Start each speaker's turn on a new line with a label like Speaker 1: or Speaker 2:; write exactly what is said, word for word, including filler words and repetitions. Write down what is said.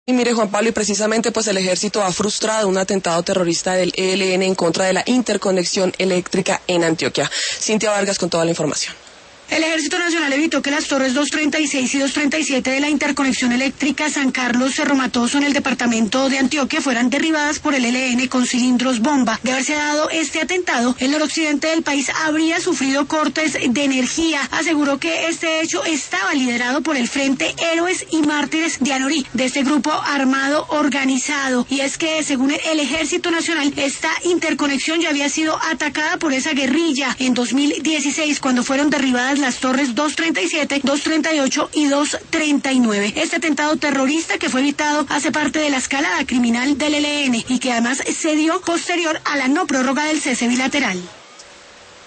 Speaker 1: Y mire, Juan Pablo, y precisamente pues el ejército ha frustrado un atentado terrorista del E L N en contra de la interconexión eléctrica en Antioquia. Cintia Vargas con toda la información.
Speaker 2: El Ejército Nacional evitó que las torres doscientos treinta y seis y doscientos treinta y siete de la interconexión eléctrica San Carlos-Cerro Matoso en el departamento de Antioquia fueran derribadas por el E L N con cilindros bomba. De haberse dado este atentado, el noroccidente del país habría sufrido cortes de energía. Aseguró que este hecho estaba liderado por el Frente Héroes y Mártires de Anorí, de este grupo armado organizado. Y es que, según el Ejército Nacional, esta interconexión ya había sido atacada por esa guerrilla en dos mil dieciséis, cuando fueron derribadas las torres doscientos treinta y siete, doscientos treinta y ocho y doscientos treinta y nueve. Este atentado terrorista que fue evitado hace parte de la escalada criminal del E L N y que además se dio posterior a la no prórroga del cese bilateral.